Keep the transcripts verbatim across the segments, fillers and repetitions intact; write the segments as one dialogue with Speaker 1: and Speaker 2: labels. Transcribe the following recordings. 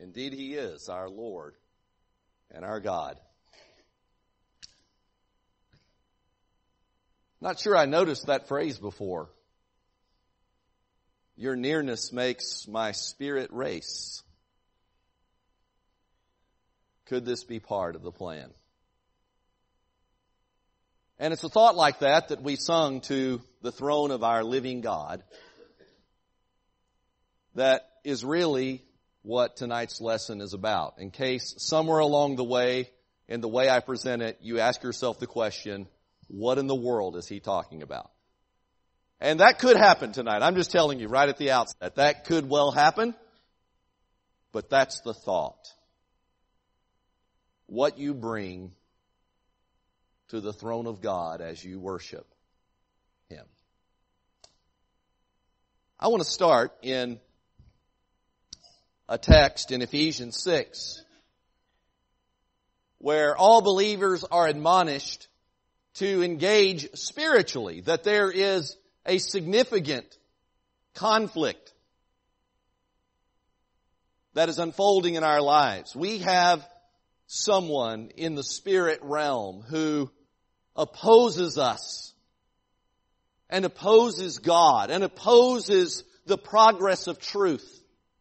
Speaker 1: Indeed, He is our Lord and our God. Not sure I noticed that phrase before. Your nearness makes my spirit race. Could this be part of the plan? And it's a thought like that that we sung to the throne of our living God that is really what tonight's lesson is about. In case somewhere along the way, in the way I present it, you ask yourself the question, what in the world is he talking about? And that could happen tonight. I'm just telling you right at the outset. That could well happen. But that's the thought. What you bring to the throne of God as you worship Him. I want to start in a text in Ephesians six where all believers are admonished to engage spiritually, that there is a significant conflict that is unfolding in our lives. We have someone in the spirit realm who opposes us and opposes God and opposes the progress of truth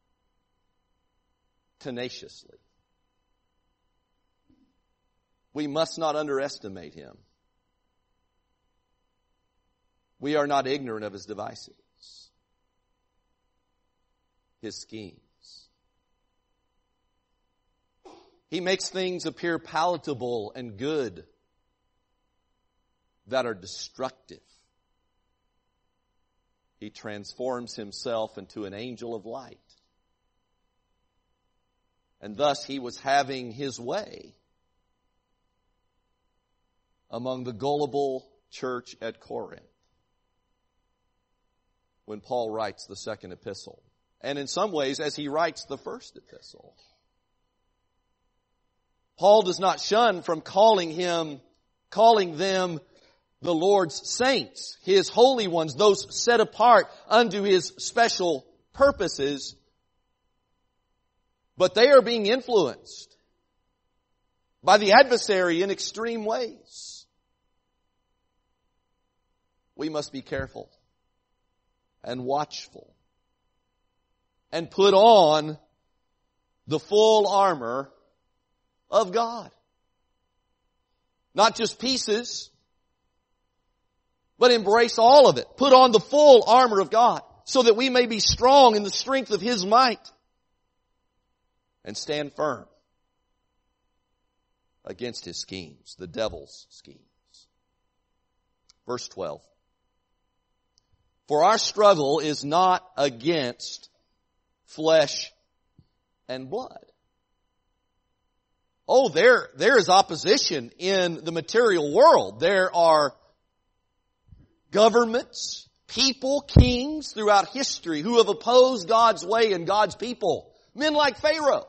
Speaker 1: tenaciously. We must not underestimate him. We are not ignorant of his devices, his schemes. He makes things appear palatable and good that are destructive. He transforms himself into an angel of light. And thus he was having his way among the gullible church at Corinth when Paul writes the second epistle. And in some ways, as he writes the first epistle. Paul does not shun from calling him, calling them the Lord's saints, His holy ones, those set apart unto His special purposes. But they are being influenced by the adversary in extreme ways. We must be careful and watchful and put on the full armor of God. Not just pieces, but embrace all of it. Put on the full armor of God so that we may be strong in the strength of His might and stand firm against his schemes, the devil's schemes. Verse twelve. For our struggle is not against flesh and blood. Oh, there, there is opposition in the material world. There are governments, people, kings throughout history who have opposed God's way and God's people. Men like Pharaoh.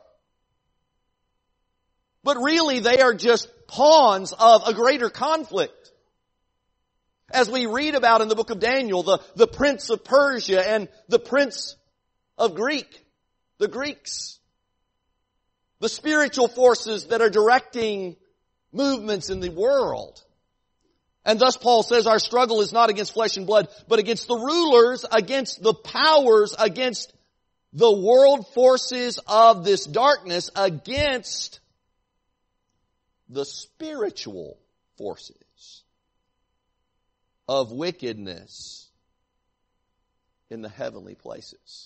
Speaker 1: But really they are just pawns of a greater conflict. As we read about in the book of Daniel, the, the prince of Persia and the prince of Greek, the Greeks. The spiritual forces that are directing movements in the world. And thus Paul says our struggle is not against flesh and blood, but against the rulers, against the powers, against the world forces of this darkness, against the spiritual forces of wickedness in the heavenly places.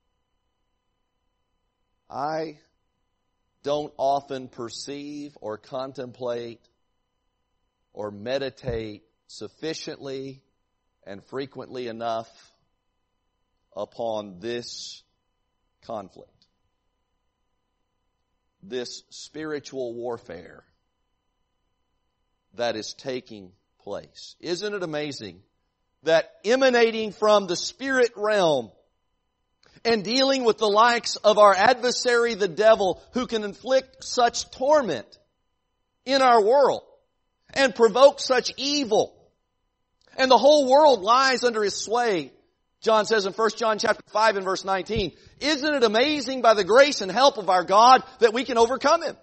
Speaker 1: I don't often perceive or contemplate or meditate sufficiently and frequently enough upon this conflict, this spiritual warfare that is taking place. Isn't it amazing that emanating from the spirit realm and dealing with the likes of our adversary, the devil, who can inflict such torment in our world and provoke such evil, and the whole world lies under his sway, John says in First John chapter five and verse nineteen, isn't it amazing by the grace and help of our God that we can overcome him?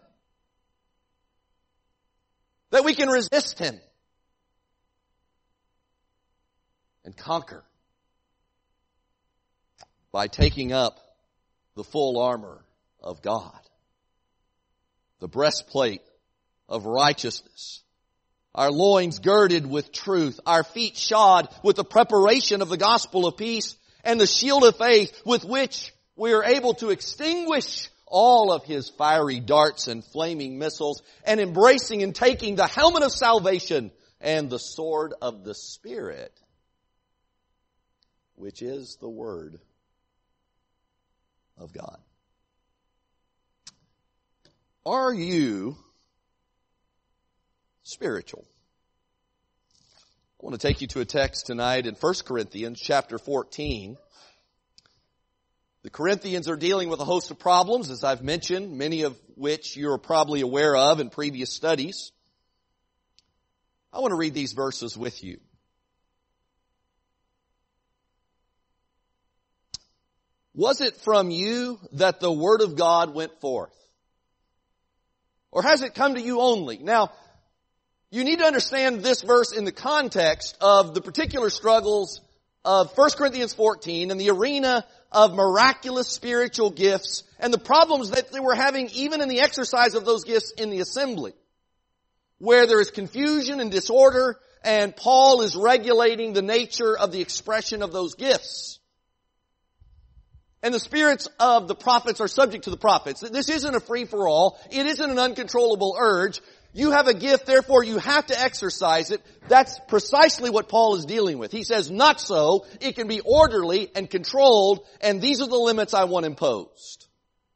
Speaker 1: That we can resist him and conquer by taking up the full armor of God. The breastplate of righteousness. Our loins girded with truth. Our feet shod with the preparation of the gospel of peace. And the shield of faith with which we are able to extinguish all of his fiery darts and flaming missiles. And embracing and taking the helmet of salvation and the sword of the Spirit, which is the Word of God. Are you spiritual? I want to take you to a text tonight in First Corinthians chapter fourteen. The Corinthians are dealing with a host of problems, as I've mentioned, many of which you're probably aware of in previous studies. I want to read these verses with you. Was it from you that the word of God went forth? Or has it come to you only? Now, you need to understand this verse in the context of the particular struggles of First Corinthians fourteen and the arena of miraculous spiritual gifts and the problems that they were having even in the exercise of those gifts in the assembly, where there is confusion and disorder, and Paul is regulating the nature of the expression of those gifts. And the spirits of the prophets are subject to the prophets. This isn't a free-for-all. It isn't an uncontrollable urge. You have a gift, therefore you have to exercise it. That's precisely what Paul is dealing with. He says, not so. It can be orderly and controlled, and these are the limits I want imposed.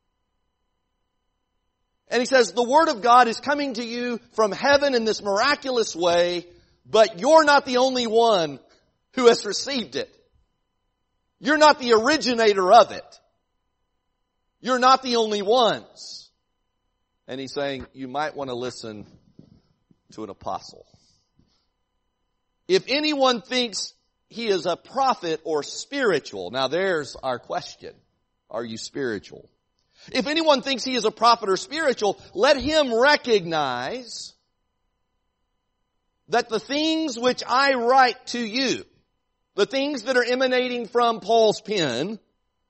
Speaker 1: And he says, the Word of God is coming to you from heaven in this miraculous way, but you're not the only one who has received it. You're not the originator of it. You're not the only ones. And he's saying, you might want to listen to an apostle. If anyone thinks he is a prophet or spiritual, now there's our question. Are you spiritual? If anyone thinks he is a prophet or spiritual, let him recognize that the things which I write to you, the things that are emanating from Paul's pen,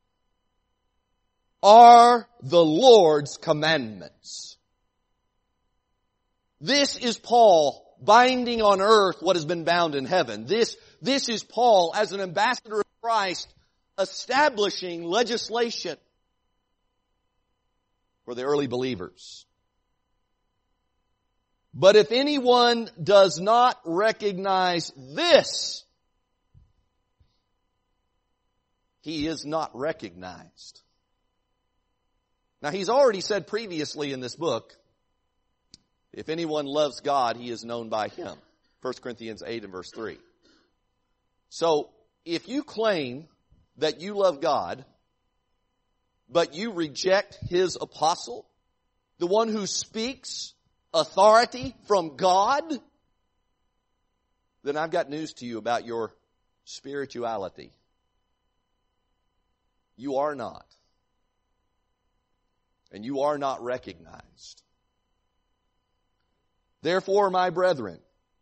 Speaker 1: are the Lord's commandments. This is Paul binding on earth what has been bound in heaven. This, this is Paul as an ambassador of Christ establishing legislation for the early believers. But if anyone does not recognize this, he is not recognized. Now, he's already said previously in this book, if anyone loves God, he is known by him. First Corinthians eight and verse three. So, if you claim that you love God, but you reject his apostle, the one who speaks authority from God, then I've got news to you about your spirituality. You are not. And you are not recognized. Therefore, my brethren,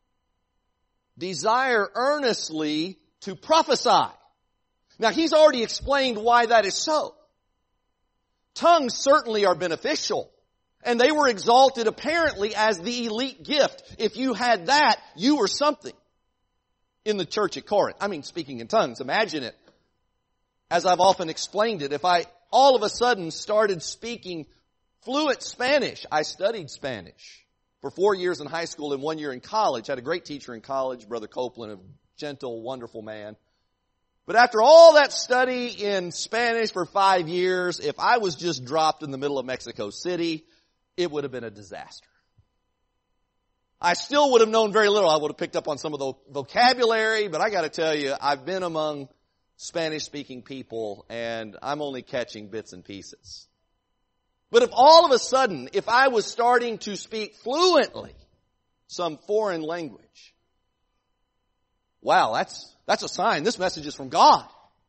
Speaker 1: desire earnestly to prophesy. Now, he's already explained why that is so. Tongues certainly are beneficial. And they were exalted apparently as the elite gift. If you had that, you were something in the church at Corinth. I mean, speaking in tongues, imagine it. As I've often explained it, if I all of a sudden started speaking fluent Spanish, I studied Spanish for four years in high school and one year in college. I had a great teacher in college, Brother Copeland, a gentle, wonderful man. But after all that study in Spanish for five years, if I was just dropped in the middle of Mexico City, it would have been a disaster. I still would have known very little. I would have picked up on some of the vocabulary, but I got to tell you, I've been among Spanish-speaking people, and I'm only catching bits and pieces. But if all of a sudden, if I was starting to speak fluently some foreign language, wow, that's that's a sign. This message is from God.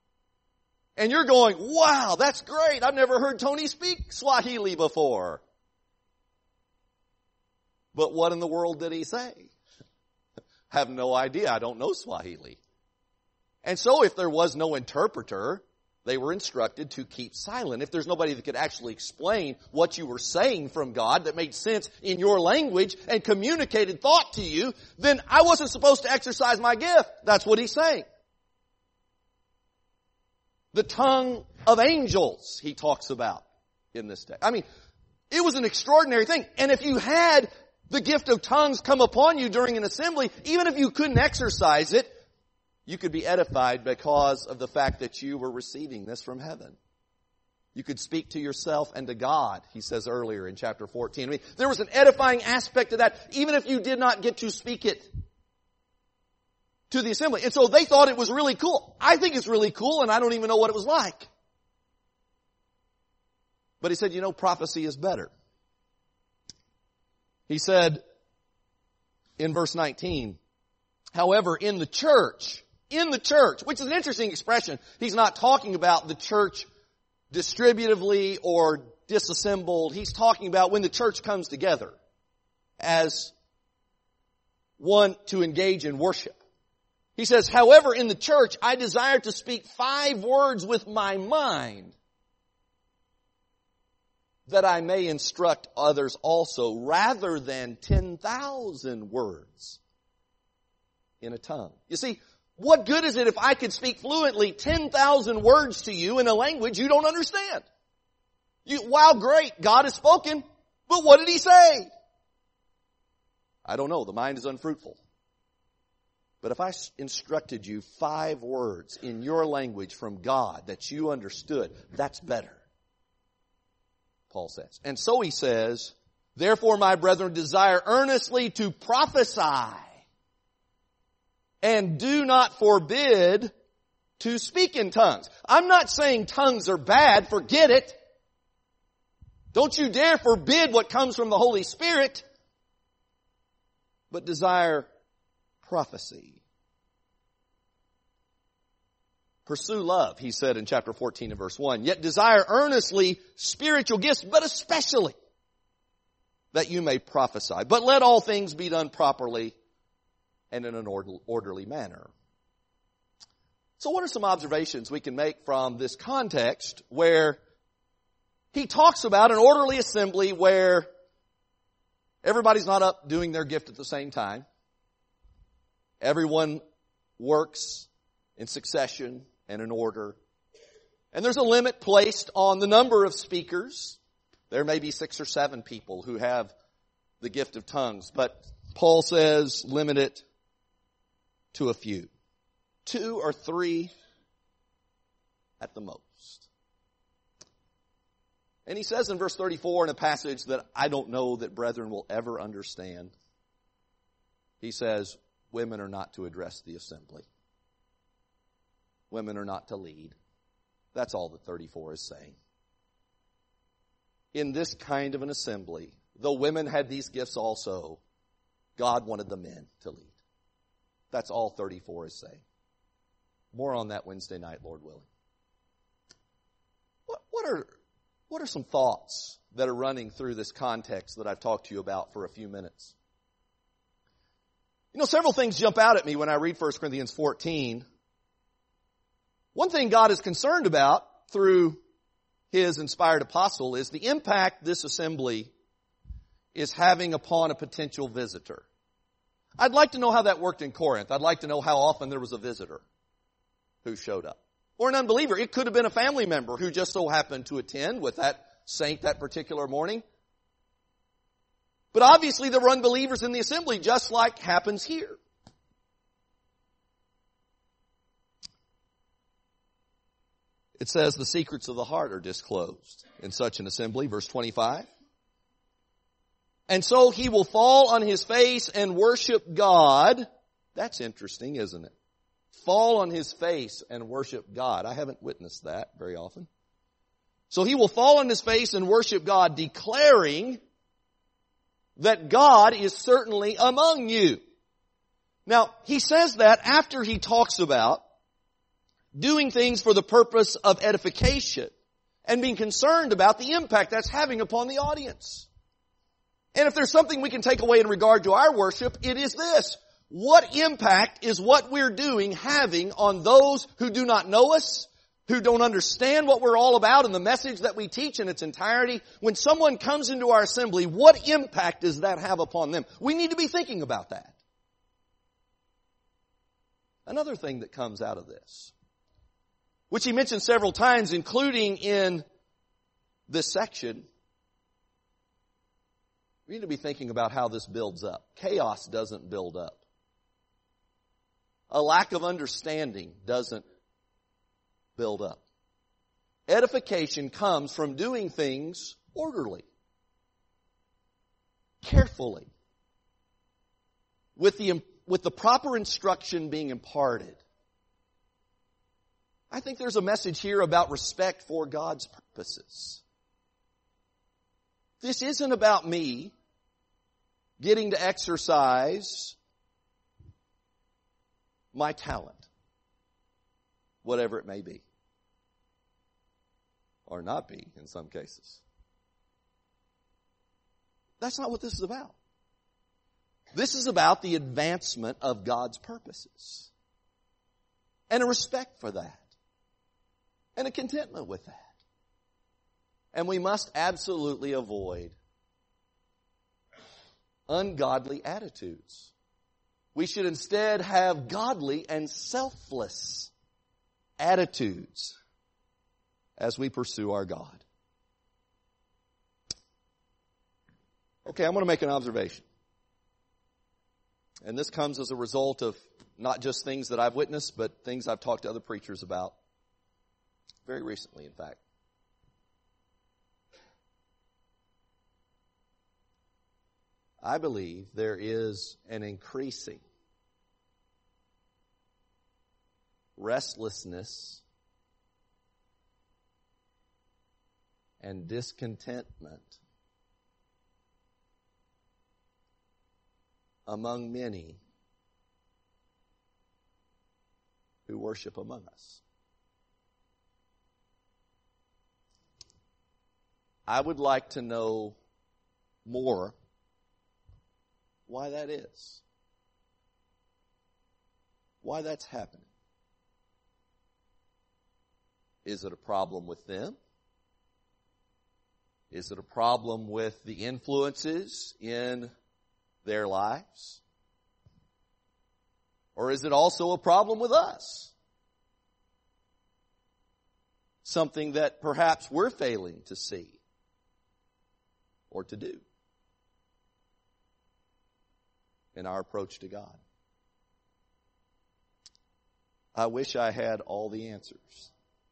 Speaker 1: And you're going, wow, that's great. I've never heard Tony speak Swahili before. But what in the world did he say? Have no idea. I don't know Swahili. And so if there was no interpreter, they were instructed to keep silent. If there's nobody that could actually explain what you were saying from God that made sense in your language and communicated thought to you, then I wasn't supposed to exercise my gift. That's what he's saying. The tongue of angels, he talks about in this text. I mean, it was an extraordinary thing. And if you had the gift of tongues come upon you during an assembly, even if you couldn't exercise it, you could be edified because of the fact that you were receiving this from heaven. You could speak to yourself and to God, he says earlier in chapter fourteen. I mean, there was an edifying aspect to that, even if you did not get to speak it to the assembly. And so they thought it was really cool. I think it's really cool, and I don't even know what it was like. But he said, you know, prophecy is better. He said in verse nineteen, however, in the church, in the church, which is an interesting expression. He's not talking about the church distributively or disassembled. He's talking about when the church comes together as one to engage in worship. He says, however, in the church, I desire to speak five words with my mind, that I may instruct others also, rather than ten thousand words in a tongue. You see, what good is it if I could speak fluently ten thousand words to you in a language you don't understand? You, wow, great, God has spoken, but what did he say? I don't know, the mind is unfruitful. But if I instructed you five words in your language from God that you understood, that's better, Paul says. And so he says, therefore, my brethren, desire earnestly to prophesy, and do not forbid to speak in tongues. I'm not saying tongues are bad. Forget it. Don't you dare forbid what comes from the Holy Spirit. But desire prophecy. Pursue love, he said in chapter fourteen and verse one. Yet desire earnestly spiritual gifts, but especially that you may prophesy. But let all things be done properly and in an orderly manner. So what are some observations we can make from this context where he talks about an orderly assembly where everybody's not up doing their gift at the same time. Everyone works in succession and in order. And there's a limit placed on the number of speakers. There may be six or seven people who have the gift of tongues, but Paul says limit it to a few. Two or three at the most. And he says in verse thirty-four in a passage that I don't know that brethren will ever understand. He says, women are not to address the assembly. Women are not to lead. That's all that thirty-four is saying. In this kind of an assembly, though women had these gifts also, God wanted the men to lead. That's all thirty-four is saying. More on that Wednesday night, Lord willing. What, what are, what are some thoughts that are running through this context that I've talked to you about for a few minutes? You know, several things jump out at me when I read First Corinthians fourteen. One thing God is concerned about through His inspired apostle is the impact this assembly is having upon a potential visitor. I'd like to know how that worked in Corinth. I'd like to know how often there was a visitor who showed up. Or an unbeliever. It could have been a family member who just so happened to attend with that saint that particular morning. But obviously there were unbelievers in the assembly, just like happens here. It says the secrets of the heart are disclosed in such an assembly, verse twenty-five. And so he will fall on his face and worship God. That's interesting, isn't it? Fall on his face and worship God. I haven't witnessed that very often. So he will fall on his face and worship God, declaring that God is certainly among you. Now, he says that after he talks about doing things for the purpose of edification and being concerned about the impact that's having upon the audience. And if there's something we can take away in regard to our worship, it is this. What impact is what we're doing having on those who do not know us, who don't understand what we're all about and the message that we teach in its entirety? When someone comes into our assembly, what impact does that have upon them? We need to be thinking about that. Another thing that comes out of this, which he mentioned several times, including in this section, we need to be thinking about how this builds up. Chaos doesn't build up. A lack of understanding doesn't build up. Edification comes from doing things orderly, carefully, with the, with the proper instruction being imparted. I think there's a message here about respect for God's purposes. This isn't about me getting to exercise my talent, whatever it may be, or not be in some cases. That's not what this is about. This is about the advancement of God's purposes and a respect for that and a contentment with that. And we must absolutely avoid ungodly attitudes. We should instead have godly and selfless attitudes as we pursue our God. Okay, I'm going to make an observation. And this comes as a result of not just things that I've witnessed, but things I've talked to other preachers about very recently, in fact. I believe there is an increasing restlessness and discontentment among many who worship among us. I would like to know more why that is. Why that's happening. Is it a problem with them? Is it a problem with the influences in their lives? Or is it also a problem with us? Something that perhaps we're failing to see or to do in our approach to God. I wish I had all the answers.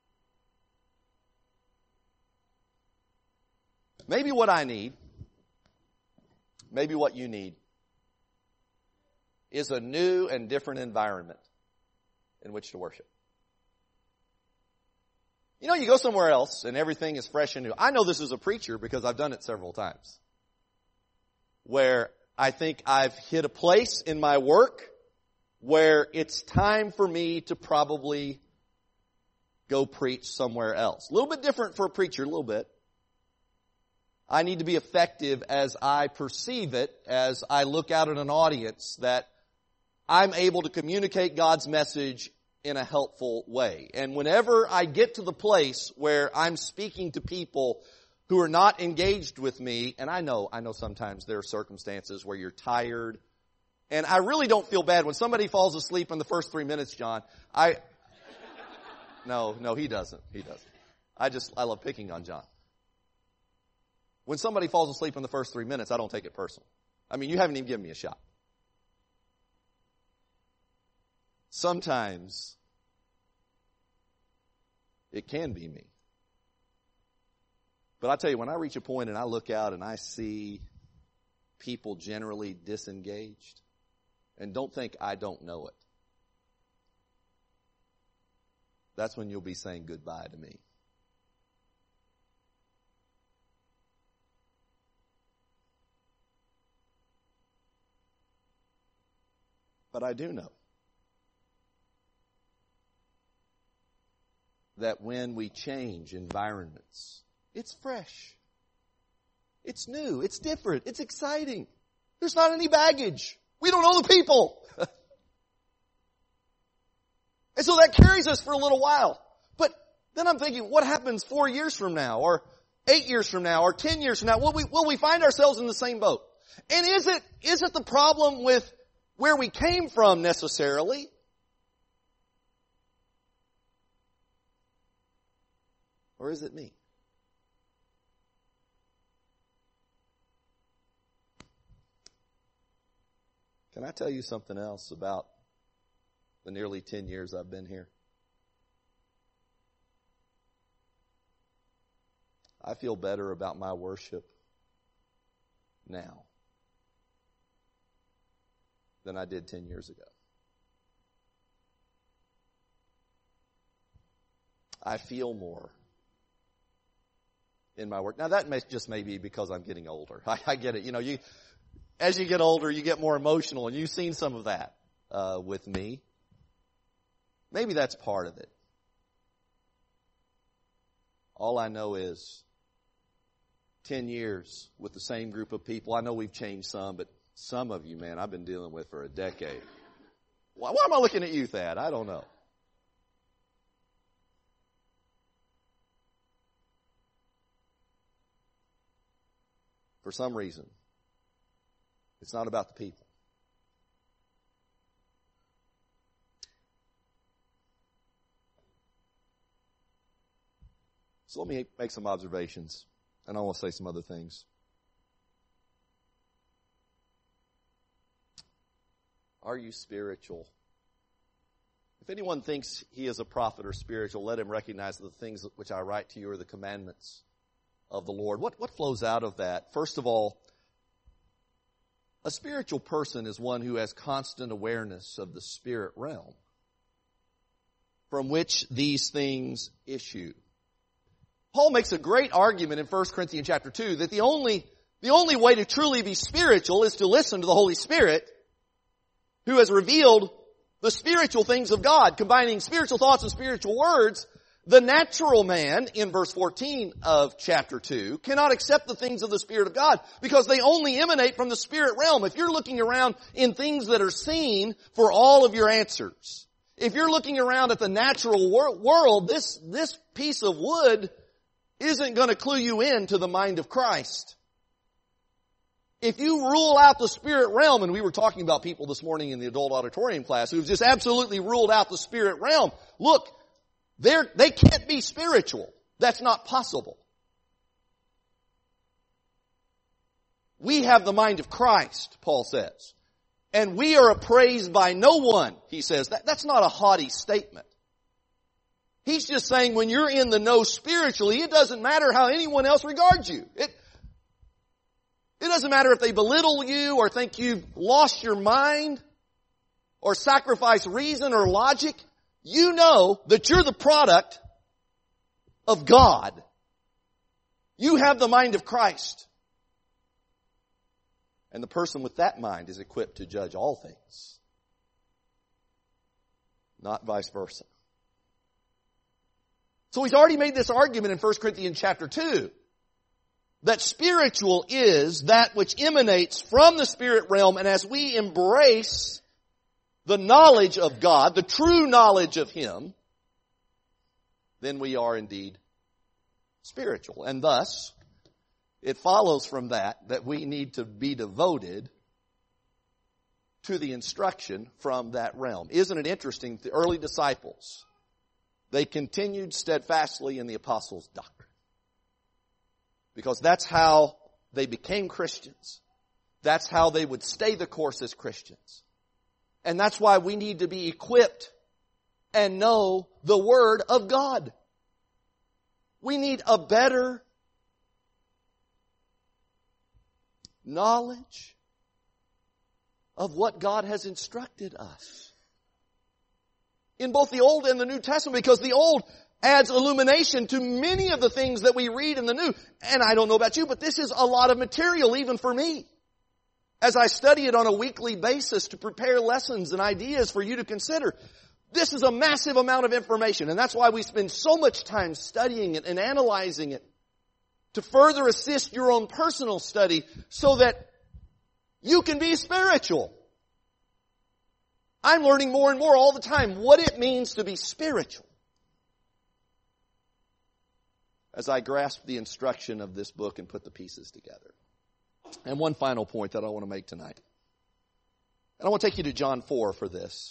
Speaker 1: Maybe what I need, maybe what you need, is a new and different environment in which to worship. You know, you go somewhere else and everything is fresh and new. I know this as a preacher because I've done it several times. Where I think I've hit a place in my work where it's time for me to probably go preach somewhere else. A little bit different for a preacher, a little bit. I need to be effective as I perceive it, as I look out at an audience, that I'm able to communicate God's message in a helpful way. And whenever I get to the place where I'm speaking to people who are not engaged with me, and I know, I know sometimes there are circumstances where you're tired, and I really don't feel bad when somebody falls asleep in the first three minutes, John. I, no, no, he doesn't. He doesn't. I just, I love picking on John. When somebody falls asleep in the first three minutes, I don't take it personal. I mean, you haven't even given me a shot. Sometimes it can be me. But I tell you, when I reach a point and I look out and I see people generally disengaged, and don't think I don't know it, that's when you'll be saying goodbye to me. But I do know that when we change environments, it's fresh. It's new. It's different. It's exciting. There's not any baggage. We don't know the people. And so that carries us for a little while. But then I'm thinking, what happens four years from now, or eight years from now, or ten years from now? Will we, will we find ourselves in the same boat? And is it, is it the problem with where we came from necessarily? Or is it me? Can I tell you something else about the nearly ten years I've been here? I feel better about my worship now than I did ten years ago. I feel more in my work. Now that may just may be because I'm getting older. I, I get it. You know, you as you get older, you get more emotional, and you've seen some of that uh, with me. Maybe that's part of it. All I know is ten years with the same group of people. I know we've changed some, but some of you, man, I've been dealing with for a decade. Why, why am I looking at you, Thad? I don't know. For some reason, it's not about the people. So let me make some observations, and I want to say some other things. Are you spiritual? If anyone thinks he is a prophet or spiritual, let him recognize that the things which I write to you are the commandments of the Lord. What, what flows out of that? First of all, a spiritual person is one who has constant awareness of the spirit realm from which these things issue. Paul makes a great argument in First Corinthians chapter two that the only, the only way to truly be spiritual is to listen to the Holy Spirit who has revealed the spiritual things of God, combining spiritual thoughts and spiritual words. The natural man, in verse fourteen of chapter two, cannot accept the things of the Spirit of God because they only emanate from the spirit realm. If you're looking around in things that are seen for all of your answers, if you're looking around at the natural wor- world, this, this piece of wood isn't going to clue you in to the mind of Christ. If you rule out the spirit realm, and we were talking about people this morning in the adult auditorium class who've just absolutely ruled out the spirit realm, look, They're, they can't be spiritual. That's not possible. We have the mind of Christ, Paul says. And we are appraised by no one, he says. That, that's not a haughty statement. He's just saying when you're in the know spiritually, it doesn't matter how anyone else regards you. It, it doesn't matter if they belittle you or think you've lost your mind or sacrifice reason or logic. You know that you're the product of God. You have the mind of Christ. And the person with that mind is equipped to judge all things. Not vice versa. So he's already made this argument in First Corinthians chapter two. That spiritual is that which emanates from the spirit realm. And as we embrace the knowledge of God, the true knowledge of Him, then we are indeed spiritual. And thus, it follows from that that we need to be devoted to the instruction from that realm. Isn't it interesting, the early disciples, they continued steadfastly in the apostles' doctrine. Because that's how they became Christians. That's how they would stay the course as Christians. And that's why we need to be equipped and know the Word of God. We need a better knowledge of what God has instructed us. In both the Old and the New Testament, because the Old adds illumination to many of the things that we read in the New. And I don't know about you, but this is a lot of material even for me. As I study it on a weekly basis to prepare lessons and ideas for you to consider, This is a massive amount of information, and that's why we spend so much time studying it and analyzing it to further assist your own personal study so that you can be spiritual. I'm learning more and more all the time what it means to be spiritual as I grasp the instruction of this book and put the pieces together. And one final point that I want to make tonight. And I want to take you to John four for this.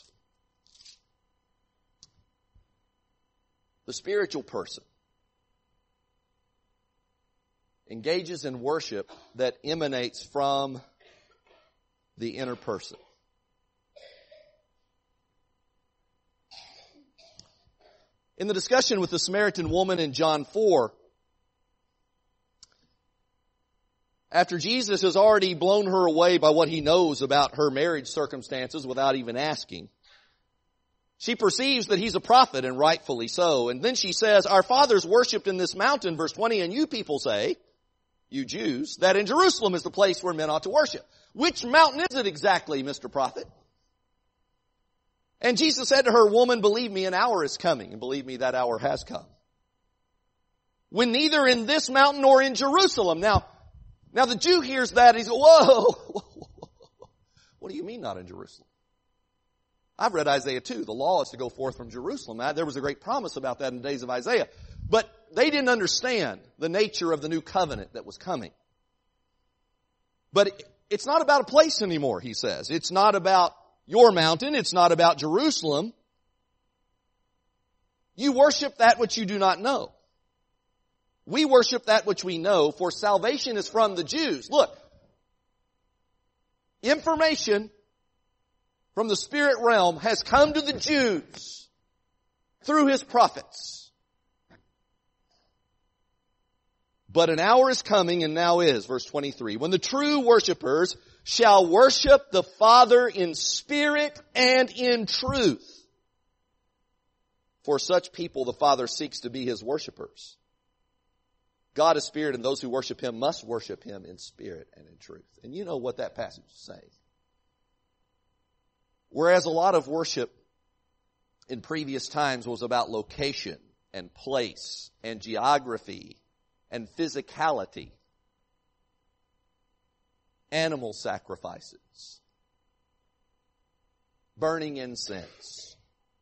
Speaker 1: The spiritual person engages in worship that emanates from the inner person. In the discussion with the Samaritan woman in John four, after Jesus has already blown her away by what he knows about her marriage circumstances without even asking, she perceives that he's a prophet, and rightfully so. And then she says, our fathers worshipped in this mountain, verse twenty, and you people say, you Jews, that in Jerusalem is the place where men ought to worship. Which mountain is it exactly, Mister Prophet? And Jesus said to her, woman, believe me, an hour is coming. And believe me, that hour has come, when neither in this mountain nor in Jerusalem. Now, now the Jew hears that, and he's, whoa, what do you mean not in Jerusalem? I've read Isaiah two. The law is to go forth from Jerusalem. There was a great promise about that in the days of Isaiah. But they didn't understand the nature of the new covenant that was coming. But it's not about a place anymore, he says. It's not about your mountain. It's not about Jerusalem. You worship that which you do not know. We worship that which we know, for salvation is from the Jews. Look, information from the spirit realm has come to the Jews through his prophets. But an hour is coming, and now is, verse twenty-three, when the true worshipers shall worship the Father in spirit and in truth. For such people the Father seeks to be his worshipers. God is spirit, and those who worship him must worship him in spirit and in truth. And you know what that passage is saying. Whereas a lot of worship in previous times was about location and place and geography and physicality, animal sacrifices, burning incense,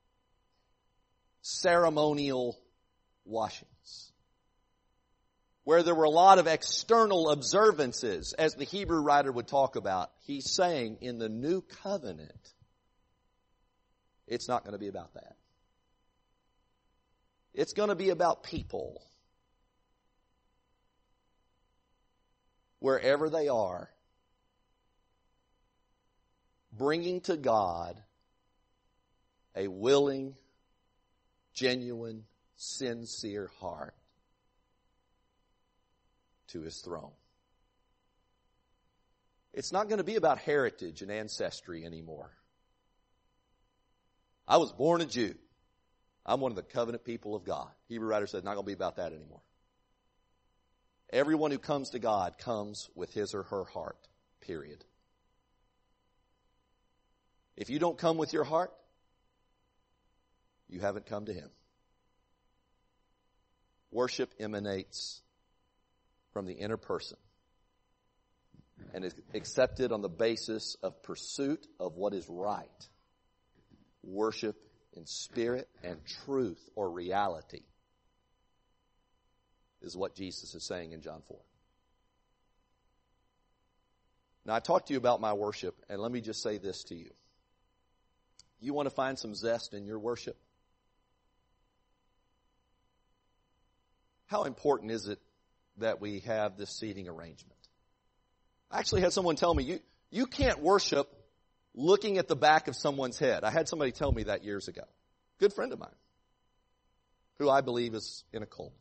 Speaker 1: ceremonial washings, where there were a lot of external observances, as the Hebrew writer would talk about, he's saying in the new covenant, it's not going to be about that. It's going to be about people. Wherever they are, bringing to God a willing, genuine, sincere heart to his throne. It's not going to be about heritage and ancestry anymore. I was born a Jew. I'm one of the covenant people of God. Hebrew writer said, not going to be about that anymore. Everyone who comes to God comes with his or her heart, period. If you don't come with your heart, you haven't come to him. Worship emanates from the inner person and is accepted on the basis of pursuit of what is right. Worship in spirit and truth or reality is what Jesus is saying in John four. Now, I talked to you about my worship, and let me just say this to you. You want to find some zest in your worship? How important is it that we have this seating arrangement? I actually had someone tell me, you, you can't worship looking at the back of someone's head. I had somebody tell me that years ago. Good friend of mine, who I believe is in a cult.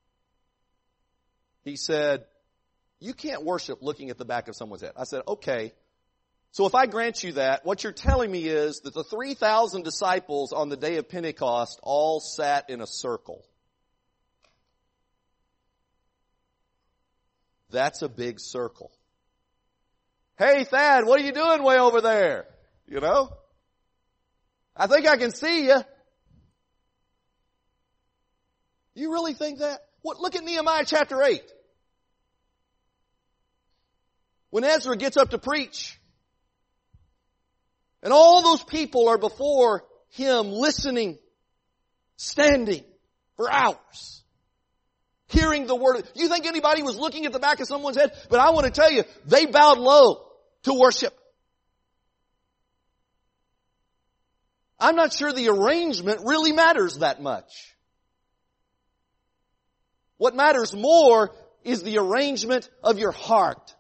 Speaker 1: He said, you can't worship looking at the back of someone's head. I said, okay. So if I grant you that, what you're telling me is that the three thousand disciples on the day of Pentecost all sat in a circle. That's a big circle. Hey, Thad, what are you doing way over there? You know? I think I can see you. You really think that? What? Look at Nehemiah chapter eight. When Ezra gets up to preach, and all those people are before him listening, standing for hours, hearing the word. You think anybody was looking at the back of someone's head? But I want to tell you, they bowed low to worship. I'm not sure the arrangement really matters that much. What matters more is the arrangement of your heart.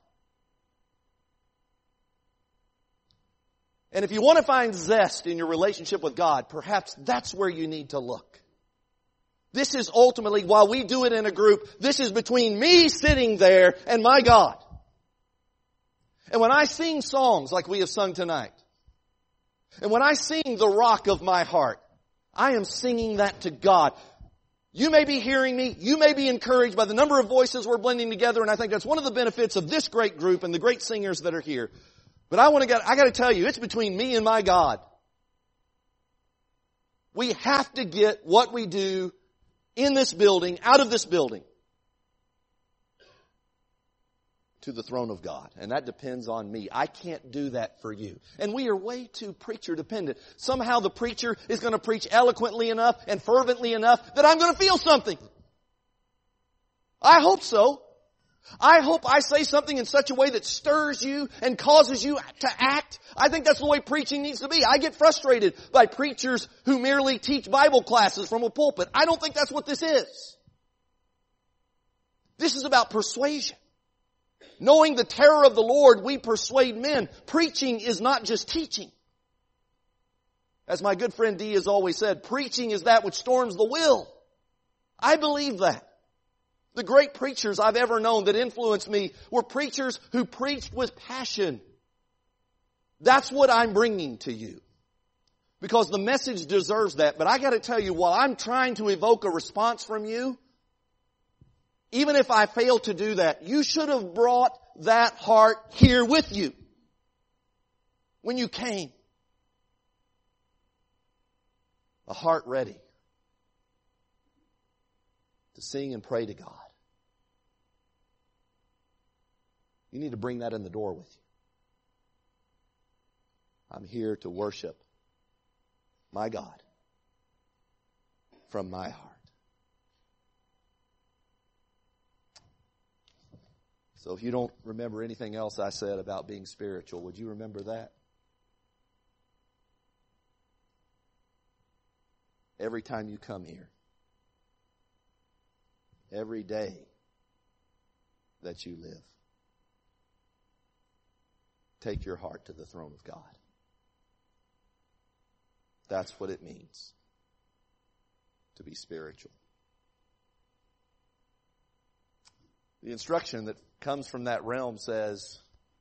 Speaker 1: And if you want to find zest in your relationship with God, perhaps that's where you need to look. This is ultimately, while we do it in a group, this is between me sitting there and my God. And when I sing songs like we have sung tonight, and when I sing the rock of my heart, I am singing that to God. You may be hearing me, you may be encouraged by the number of voices we're blending together, and I think that's one of the benefits of this great group and the great singers that are here. But I want to get, I got to tell you, it's between me and my God. We have to get what we do in this building, out of this building, to the throne of God. And that depends on me. I can't do that for you. And we are way too preacher dependent. Somehow the preacher is going to preach eloquently enough and fervently enough that I'm going to feel something. I hope so. I hope I say something in such a way that stirs you and causes you to act. I think that's the way preaching needs to be. I get frustrated by preachers who merely teach Bible classes from a pulpit. I don't think that's what this is. This is about persuasion. Knowing the terror of the Lord, we persuade men. Preaching is not just teaching. As my good friend Dee has always said, preaching is that which storms the will. I believe that. The great preachers I've ever known that influenced me were preachers who preached with passion. That's what I'm bringing to you. Because the message deserves that. But I got to tell you, while I'm trying to evoke a response from you, even if I fail to do that, you should have brought that heart here with you when you came. A heart ready to sing and pray to God. You need to bring that in the door with you. I'm here to worship my God from my heart. So if you don't remember anything else I said about being spiritual, would you remember that? Every time you come here, every day that you live, take your heart to the throne of God. That's what it means to be spiritual. The instruction that comes from that realm says,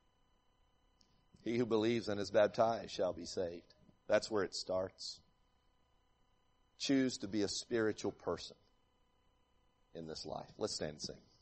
Speaker 1: he who believes and is baptized shall be saved. That's where it starts. Choose to be a spiritual person in this life. Let's stand and sing.